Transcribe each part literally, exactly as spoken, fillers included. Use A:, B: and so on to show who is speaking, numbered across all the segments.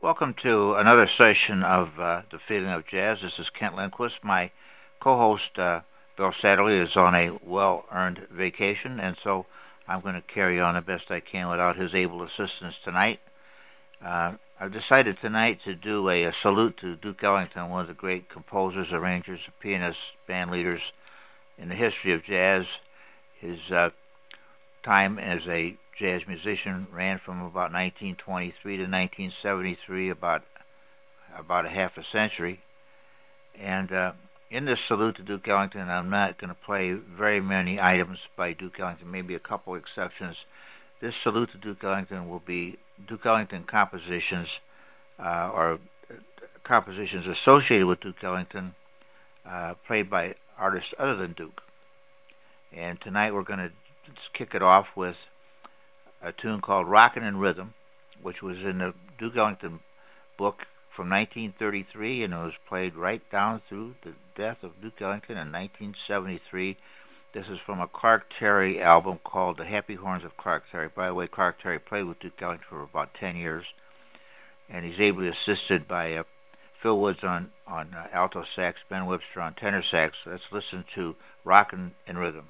A: Welcome to another session of uh, The Feeling of Jazz. This is Kent Lindquist. My co-host, uh, Bill Satterley, is on a well-earned vacation, and so I'm going to carry on the best I can without his able assistance tonight. Uh, I've decided tonight to do a, a salute to Duke Ellington, one of the great composers, arrangers, pianists, band leaders in the history of jazz. His uh, time as a jazz musician ran from about nineteen twenty-three to nineteen seventy-three, about about a half a century. And uh, in this salute to Duke Ellington, I'm not going to play very many items by Duke Ellington, maybe a couple exceptions. This salute to Duke Ellington will be Duke Ellington compositions uh, or compositions associated with Duke Ellington, uh, played by artists other than Duke. And tonight we're going to kick it off with a tune called Rockin' in Rhythm, which was in the Duke Ellington book from nineteen thirty-three, and it was played right down through the death of Duke Ellington in nineteen seventy-three. This is from a Clark Terry album called The Happy Horns of Clark Terry. By the way, Clark Terry played with Duke Ellington for about ten years, and he's ably assisted by uh, Phil Woods on, on uh, alto sax, Ben Webster on tenor sax. Let's listen to Rockin' in Rhythm.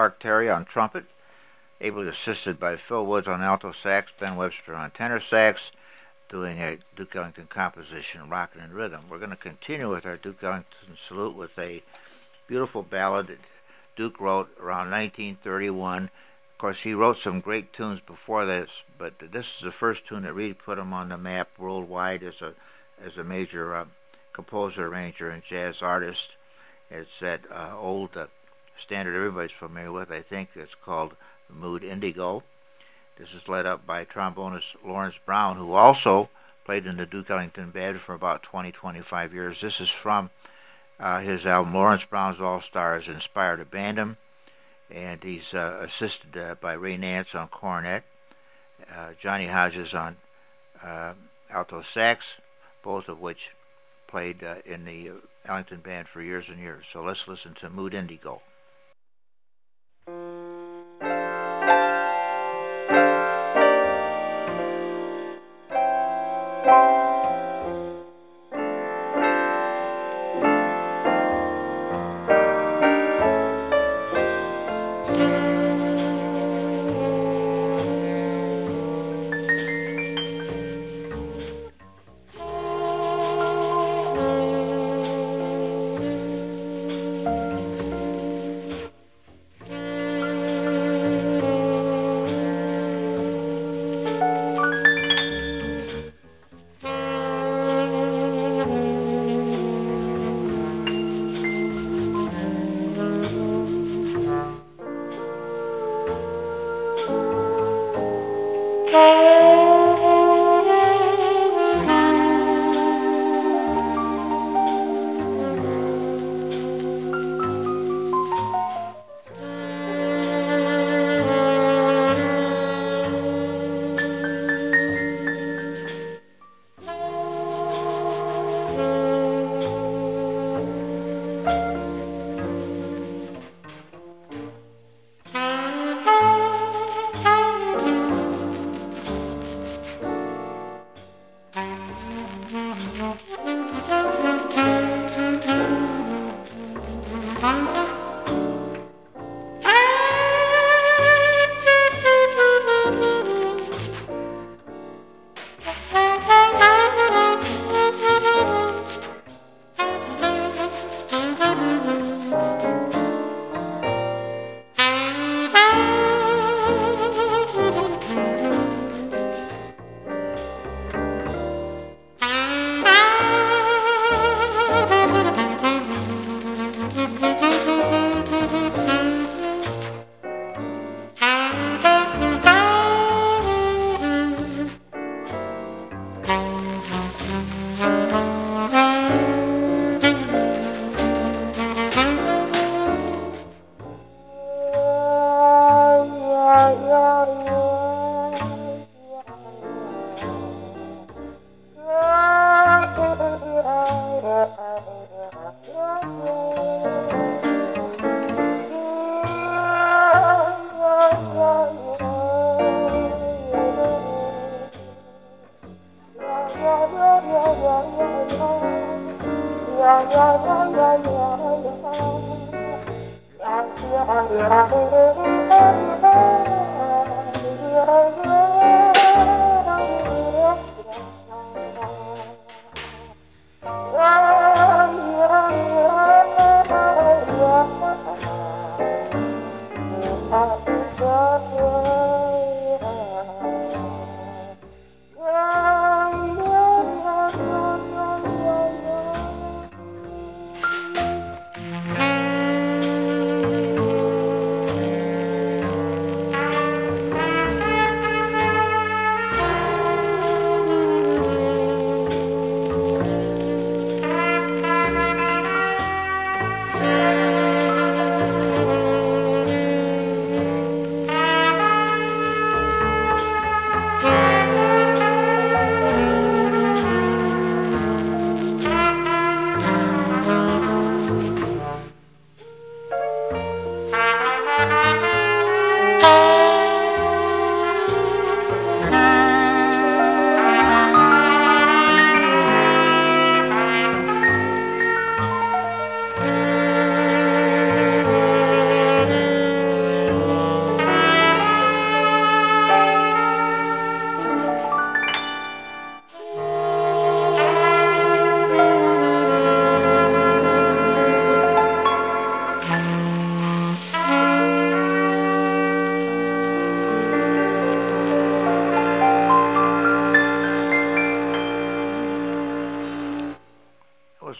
A: Mark Terry on trumpet, ably assisted by Phil Woods on alto sax, Ben Webster on tenor sax, doing a Duke Ellington composition, Rockin' in Rhythm. We're going to continue with our Duke Ellington salute with a beautiful ballad that Duke wrote around nineteen thirty-one. Of course, he wrote some great tunes before this, but this is the first tune that really put him on the map worldwide as a as a major uh, composer, arranger, and jazz artist. It's that uh, old uh, standard everybody's familiar with. I think it's called Mood Indigo. This is led up by trombonist Lawrence Brown, who also played in the Duke Ellington Band for about twenty, twenty-five years. This is from uh, his album Lawrence Brown's All-Stars Inspired Abandon, and he's uh, assisted uh, by Ray Nance on cornet, uh, Johnny Hodges on uh, alto sax, both of which played uh, in the Ellington Band for years and years. So let's listen to Mood Indigo.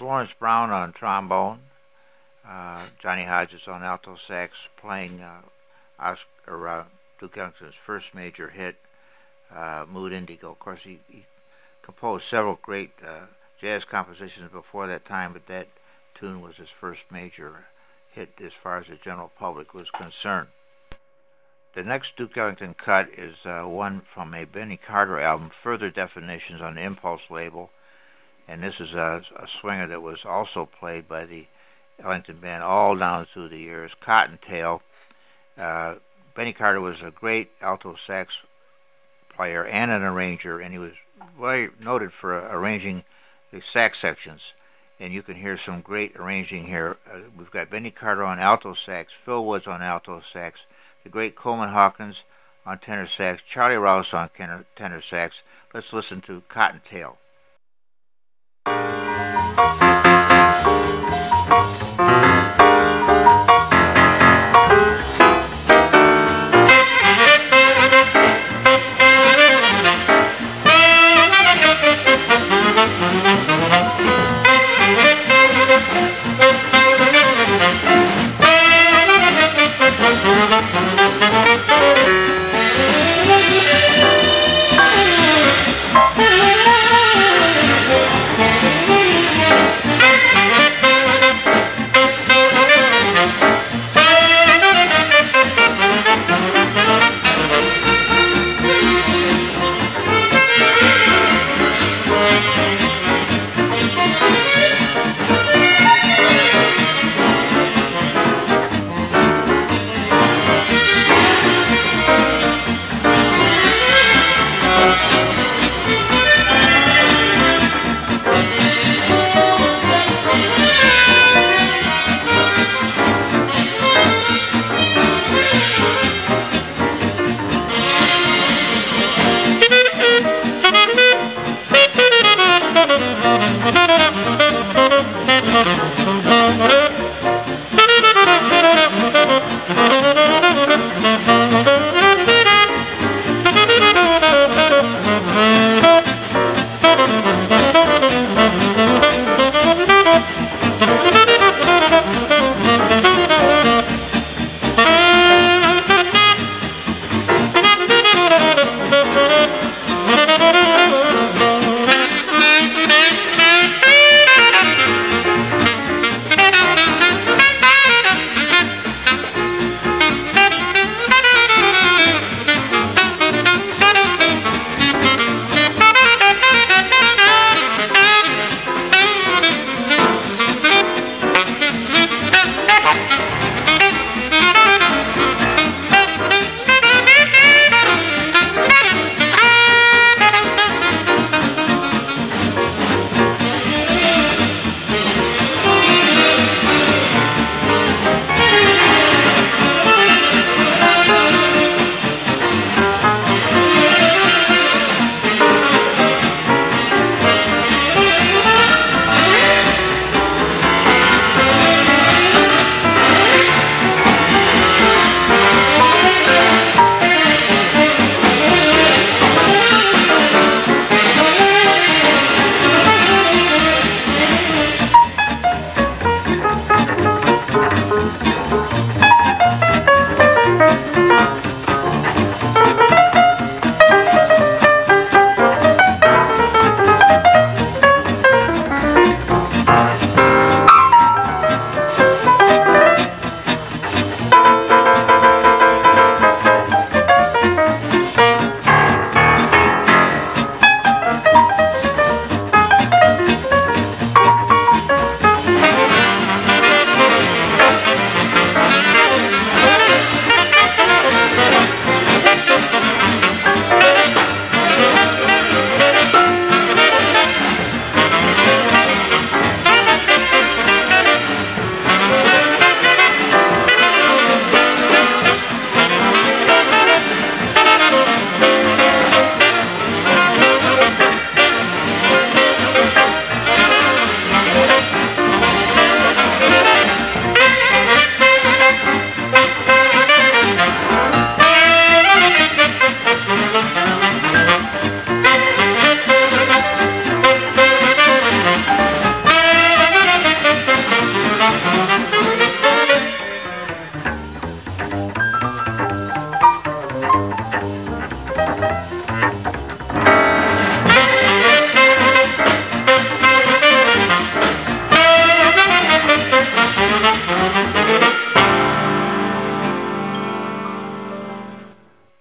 A: Lawrence Brown on trombone, uh, Johnny Hodges on alto sax, playing uh, Oscar, or, uh, Duke Ellington's first major hit, uh, Mood Indigo. Of course, he, he composed several great uh, jazz compositions before that time, but that tune was his first major hit as far as the general public was concerned. The next Duke Ellington cut is uh, one from a Benny Carter album, Further Definitions, on the Impulse label, and this is a, a swinger that was also played by the Ellington Band all down through the years, Cottontail. Uh, Benny Carter was a great alto sax player and an arranger, and he was very noted for uh, arranging the sax sections. And you can hear some great arranging here. Uh, we've got Benny Carter on alto sax, Phil Woods on alto sax, the great Coleman Hawkins on tenor sax, Charlie Rouse on tenor, tenor sax. Let's listen to Cottontail.
B: Thank you.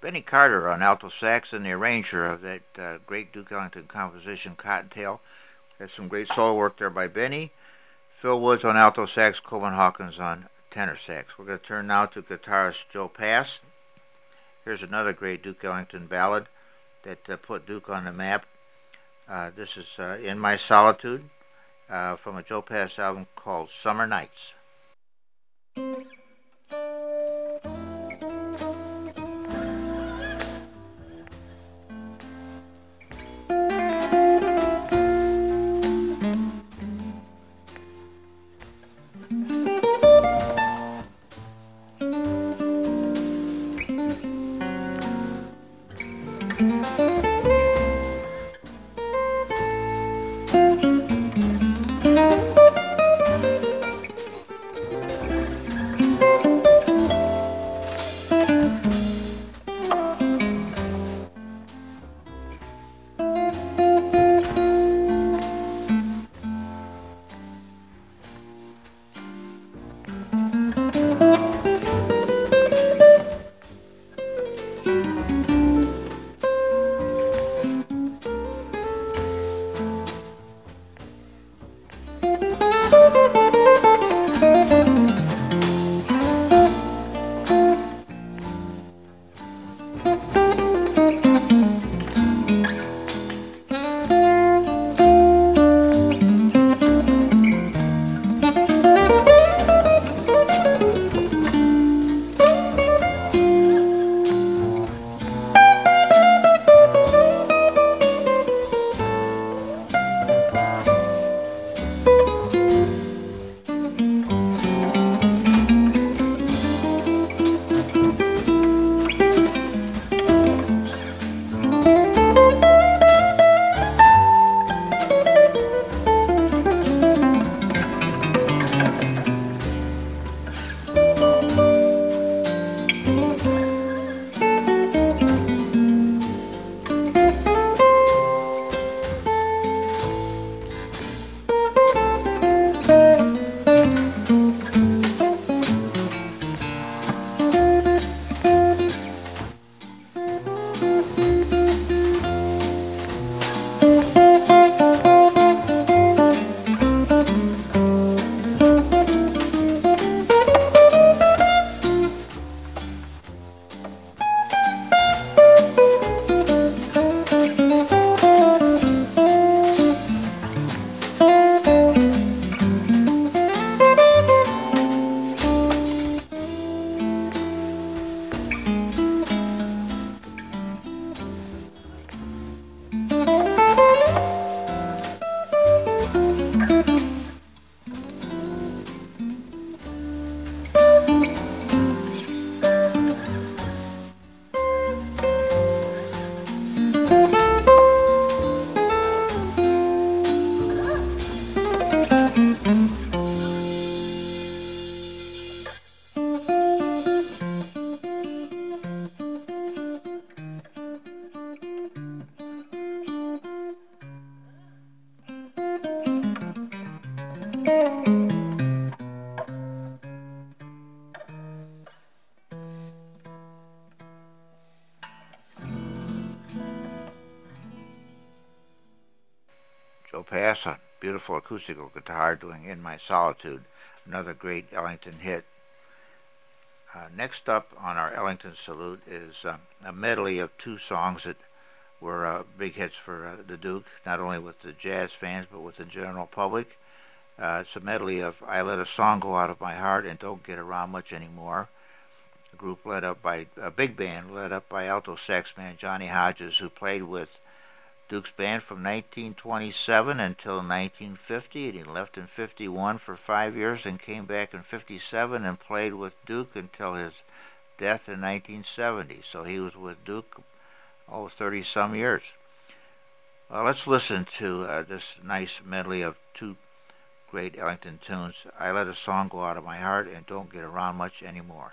A: Benny Carter on alto sax and the arranger of that uh, great Duke Ellington composition, Cottontail. Had some great solo work there by Benny. Phil Woods on alto sax, Coleman Hawkins on tenor sax. We're going to turn now to guitarist Joe Pass. Here's another great Duke Ellington ballad that uh, put Duke on the map. Uh, this is uh, In My Solitude uh, from a Joe Pass album called Summer Nights. Joe Pass on beautiful acoustical guitar doing In My Solitude, another great Ellington hit. Uh, next up on our Ellington Salute is uh, a medley of two songs that were uh, big hits for uh, the Duke, not only with the jazz fans but with the general public. Uh, it's a medley of I Let a Song Go Out of My Heart and Don't Get Around Much Anymore. A group led up by, a big band led up by alto sax man Johnny Hodges, who played with Duke's band from nineteen twenty-seven until nineteen fifty, and he left in fifty-one for five years and came back in fifty-seven and played with Duke until his death in nineteen seventy. So he was with Duke, oh, thirty-some years. Well, let's listen to uh, this nice medley of two great Ellington tunes, I Let a Song Go Out of My Heart and Don't Get Around Much Anymore.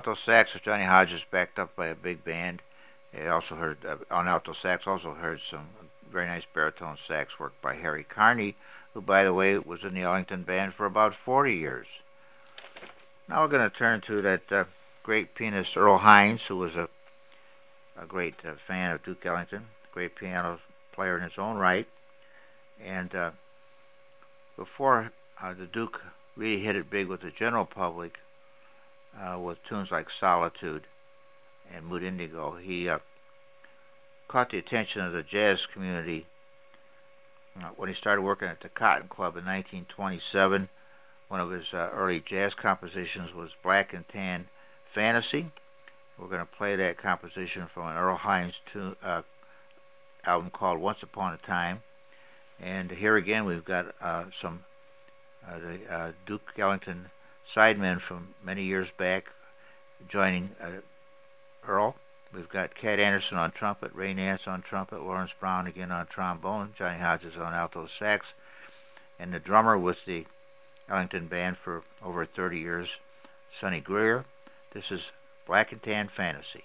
A: alto sax was Johnny Hodges, backed up by a big band. I also heard uh, on alto sax. Also heard some very nice baritone sax work by Harry Carney, who, by the way, was in the Ellington Band for about forty years. Now we're going to turn to that uh, great pianist Earl Hines, who was a a great uh, fan of Duke Ellington, great piano player in his own right. And uh, before uh, the Duke really hit it big with the general public uh, with tunes like Solitude and Mood Indigo, he uh, caught the attention of the jazz community uh, when he started working at the Cotton Club in nineteen twenty-seven. One of his uh, early jazz compositions was Black and Tan Fantasy. We're going to play that composition from an Earl Hines tune, uh, album called Once Upon a Time. And here again we've got uh, some uh, the uh, Duke Ellington sidemen from many years back joining uh, Earl. We've got Cat Anderson on trumpet, Ray Nance on trumpet, Lawrence Brown again on trombone, Johnny Hodges on alto sax, and the drummer with the Ellington Band for over thirty years, Sonny Greer. This is Black and Tan Fantasy.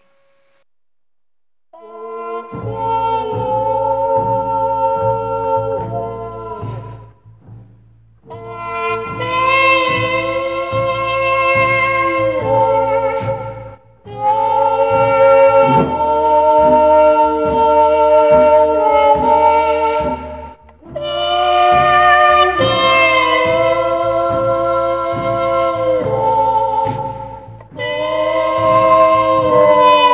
B: Oh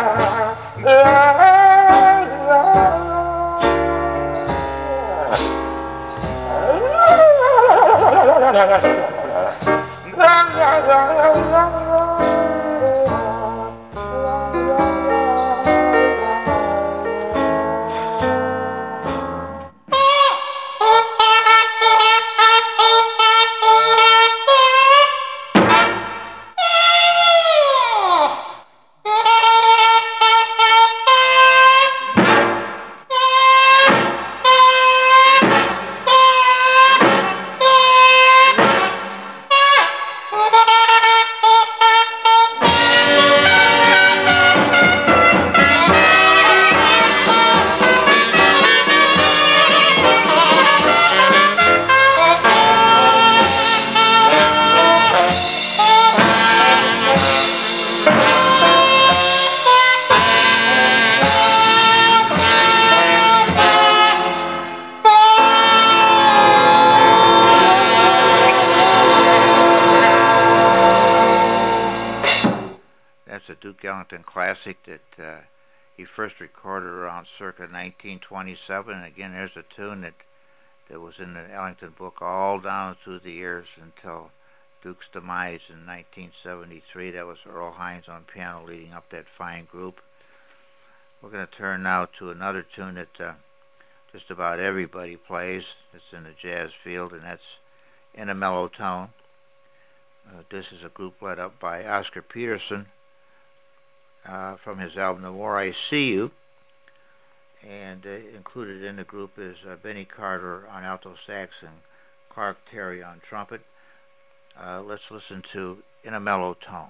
A: Classic that uh, he first recorded around circa nineteen twenty-seven. And again, there's a tune that that was in the Ellington book all down through the years until Duke's demise in nineteen seventy-three. That was Earl Hines on piano leading up that fine group. We're going to turn now to another tune that uh, just about everybody plays. It's in the jazz field, and that's In a Mellow Tone. Uh, this is a group led up by Oscar Peterson. Uh, from his album The More I See You, and uh, included in the group is uh, Benny Carter on alto sax and Clark Terry on trumpet. Uh, let's listen to In a Mellow Tone.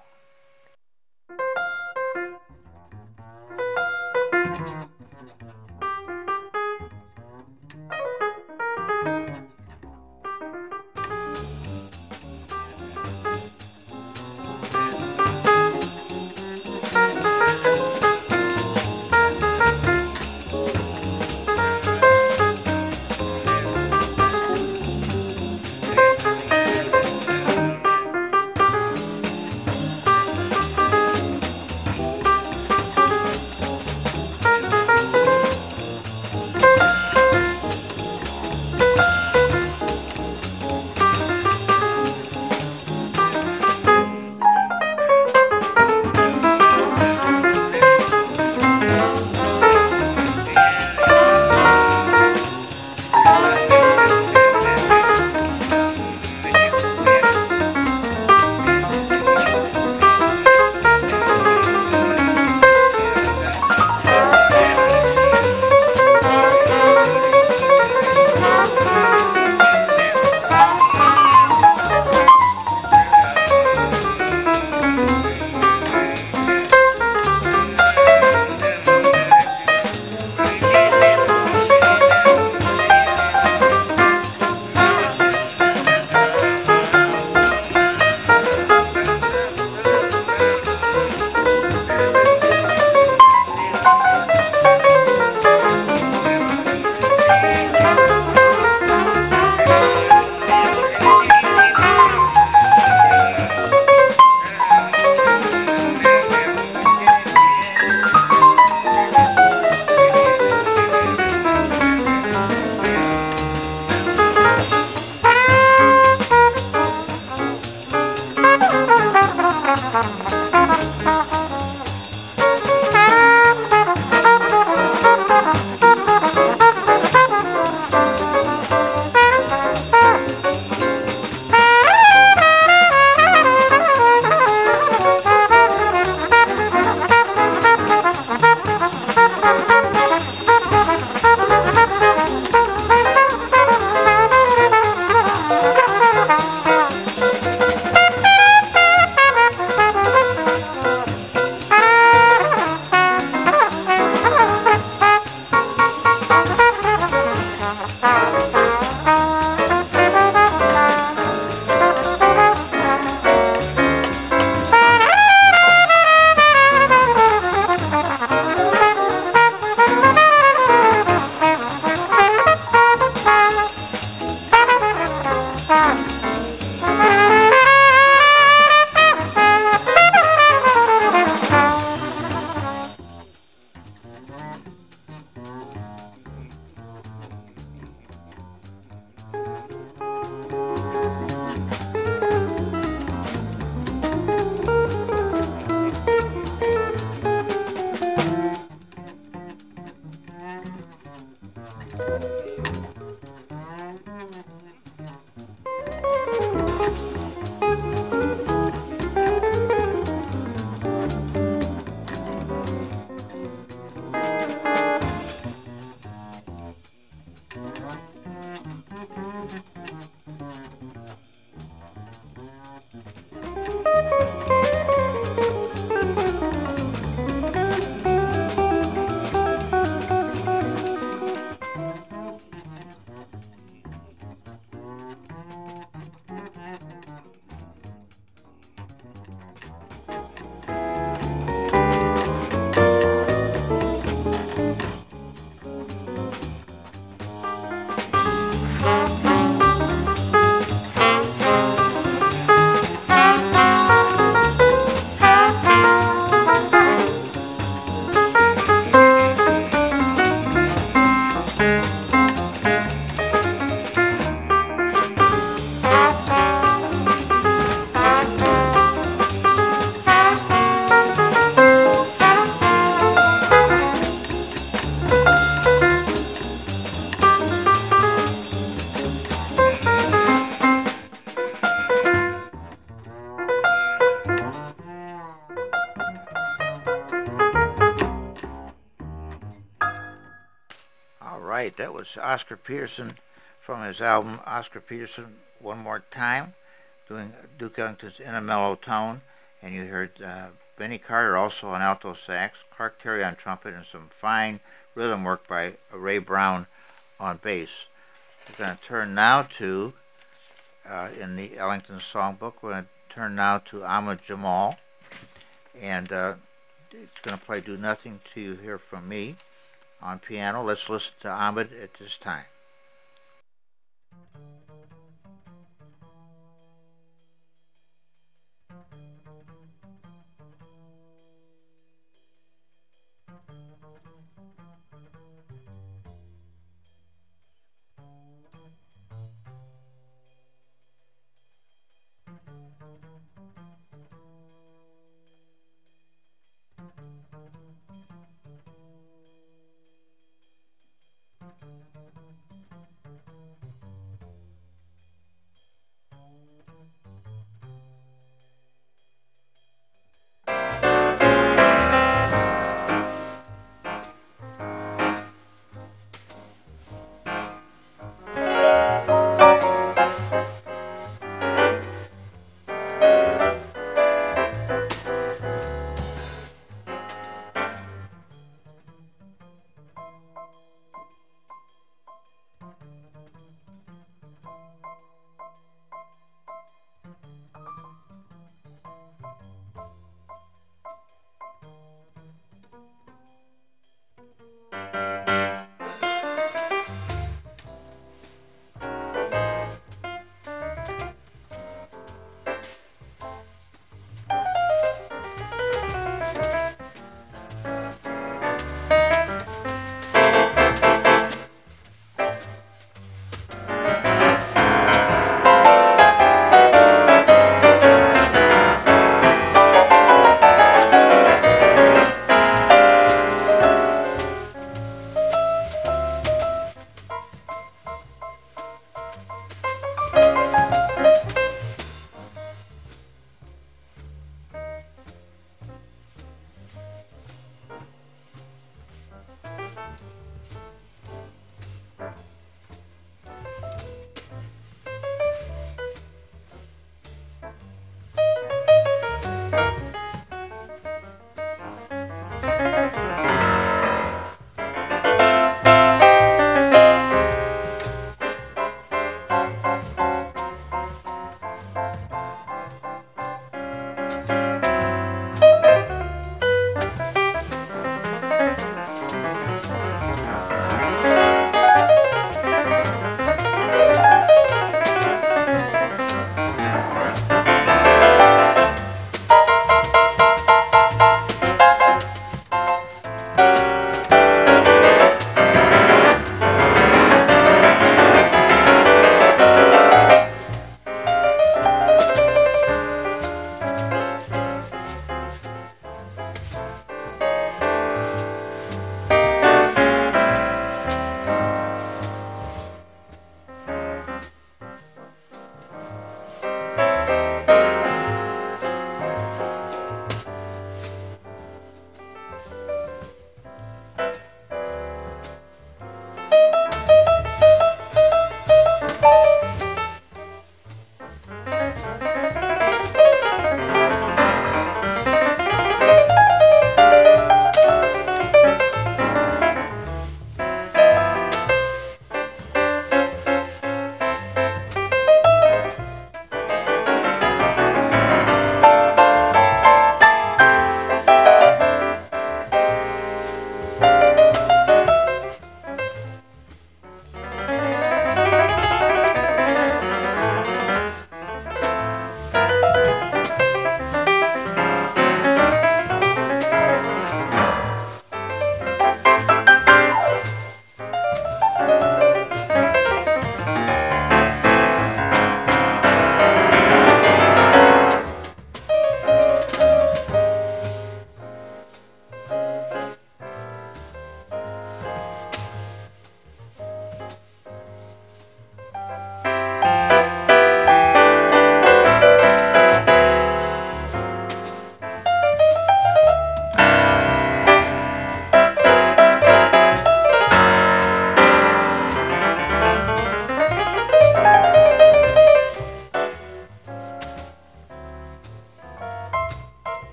A: right, that was Oscar Peterson from his album Oscar Peterson One More Time, doing Duke Ellington's In a Mellow Tone, and you heard uh, Benny Carter also on alto sax, Clark Terry on trumpet, and some fine rhythm work by Ray Brown on bass. We're going to turn now to, uh, in the Ellington Songbook, we're going to turn now to Ahmad Jamal, and uh, it's going to play Do Nothing Till You Hear From Me on piano. Let's listen to Ahmad at this time.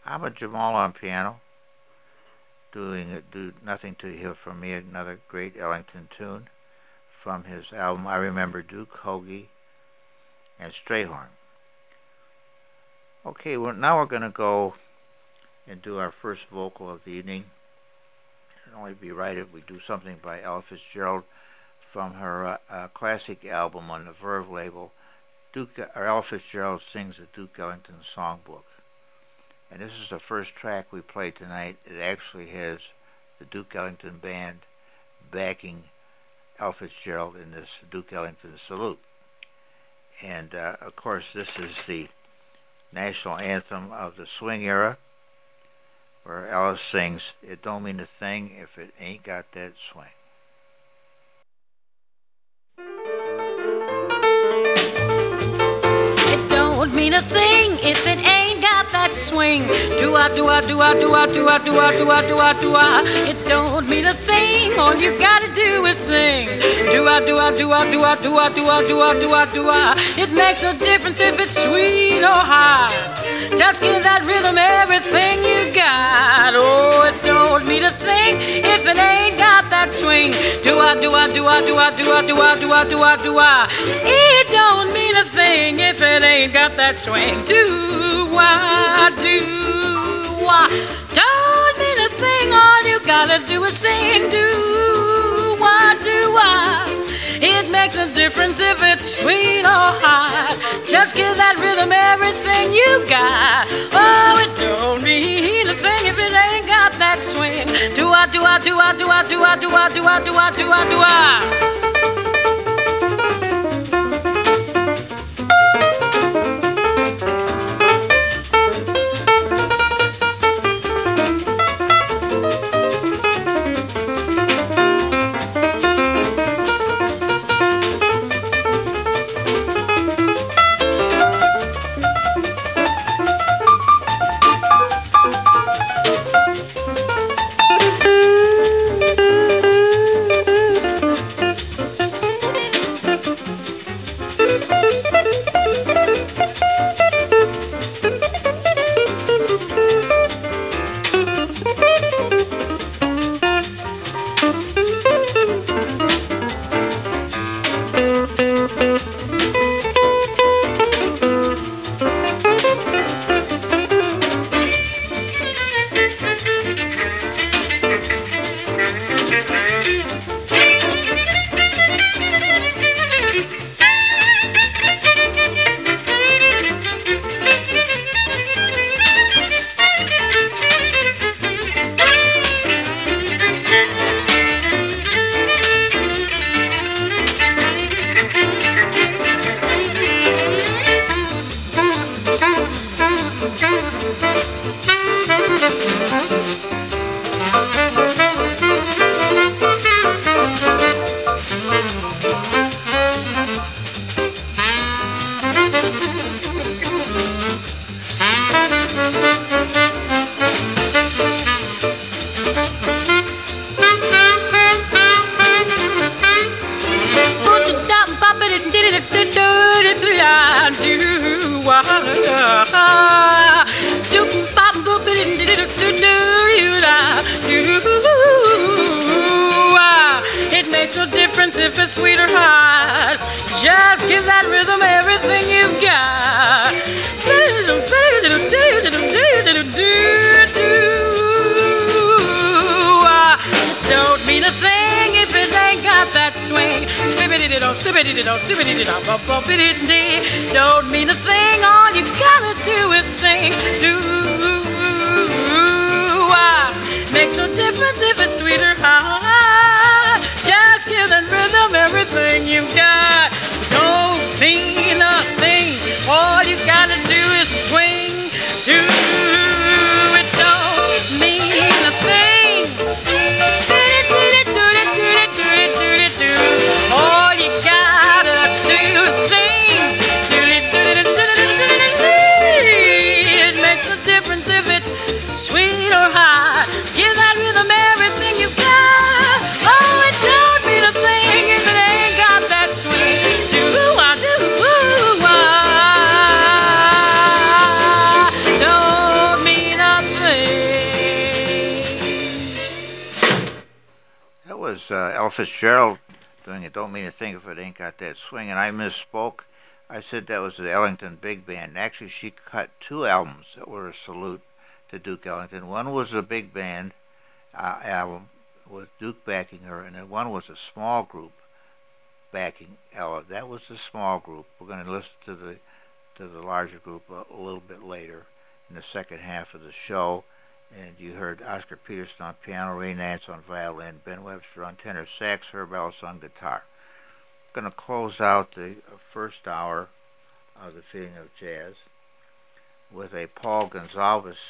A: I'm a Jamal on piano, doing Do Nothing to Hear From Me, another great Ellington tune from his album I Remember Duke, Hoagie, and Strayhorn. Okay, well, now we're going to go and do our first vocal of the evening. It'd only be right if we do something by Ella Fitzgerald from her uh, uh, classic album on the Verve label. Duke, or Ella Fitzgerald sings the Duke Ellington Songbook. And this is the first track we played tonight. It actually has the Duke Ellington Band backing Ella Fitzgerald in this Duke Ellington salute. And, uh, of course, this is the national anthem of the swing era, where Ella sings, "It don't mean a thing if it ain't got that swing."
B: It don't mean a thing if it ain't got that swing. Do-ah, do-ah, do-ah, do-ah, do-ah, do-ah, do-ah, do-ah, do-ah. It don't mean a thing, all you gotta do is sing. Do-ah, do-ah, do-ah, do-ah, do-ah, do-ah, do-ah, do-ah, do-ah. It makes no difference if it's sweet or hot. Just give that rhythm everything you got. Oh, it don't mean a thing if it ain't got that swing. Do-ah, do-ah, do-ah, do-ah, do-ah, do-ah, do-ah, do-ah, do-ah. It don't mean a thing if it ain't got that swing. Do-ah, do-ah. Don't mean a thing, all you gotta do is sing. Do-ah, do-ah. It makes a difference if it's sweet or hot. Just give that rhythm everything you got. Oh, it don't mean a thing if it ain't got that swing. Do-ah, do-ah, do-ah, do-ah, do-ah, do-ah, do-ah, do-ah, do-ah, do-ah. It makes no difference if it's sweet or hot. Just give that rhythm everything you've got. Don't mean a thing if it ain't got that swing. Don't mean a thing, all you gotta do is sing. Do makes no difference if it's sweet or hot. Just give that rhythm everything you got. Don't mean a thing, all you gotta do is swing. Do it, don't mean a thing. All you gotta do is sing. It makes no difference if it's sweet or hot. Give that rhythm everything you got. Oh, it don't mean a thing
A: Fitzgerald doing it, Don't Mean a Thing If It Ain't Got That Swing, and I misspoke. I said that was the Ellington Big Band. Actually, she cut two albums that were a salute to Duke Ellington. One was a big band uh, album with Duke backing her, and then one was a small group backing Ella. That was the small group. We're going to listen to the to the larger group a, a little bit later in the second half of the show. And you heard Oscar Peterson on piano, Ray Nance on violin, Ben Webster on tenor sax, Herb Ellis on guitar. Going to close out the first hour of The Feeling of Jazz with a Paul Gonsalves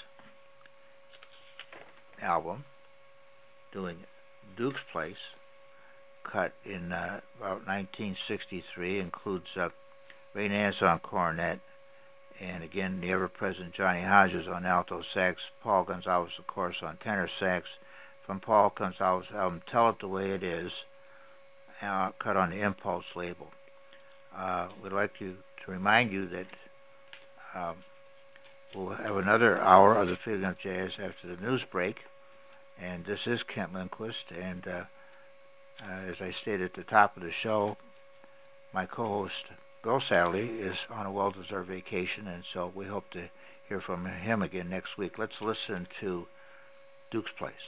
A: album doing Duke's Place, cut in uh, about nineteen sixty-three, includes uh, Ray Nance on cornet, and again the ever-present Johnny Hodges on alto sax, Paul Gonsalves, of course, on tenor sax, from Paul Gonsalves' album Tell It the Way It Is, uh, cut on the Impulse label. Uh, we'd like you to remind you that um, we'll have another hour of The Feeling of Jazz after the news break, and this is Kent Lindquist, and uh, uh, as I stated at the top of the show, my co-host Bill Satterley is on a well-deserved vacation, and so we hope to hear from him again next week. Let's listen to Duke's Place.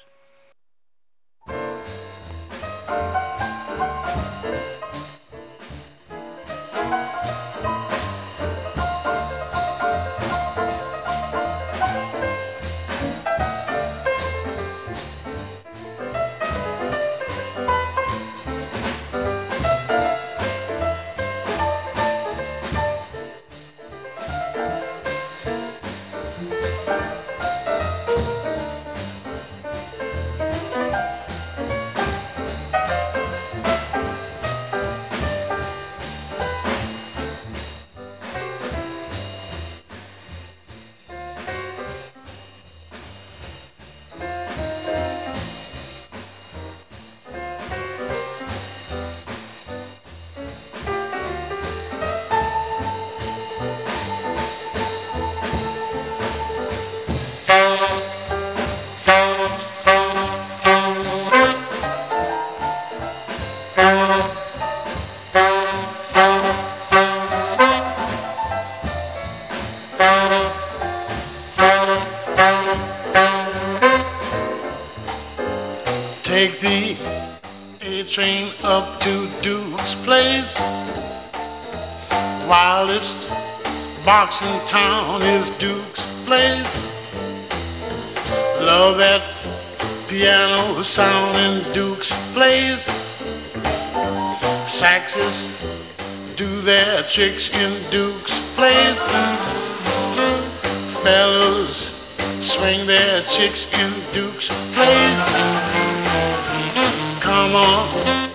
C: Take the A train up to Duke's Place. Wildest box in town is Duke's Place. Love that piano sound in Duke's Place. Saxes do their tricks in Duke's Place. Fellas swing their chicks in Duke's Place. Come on.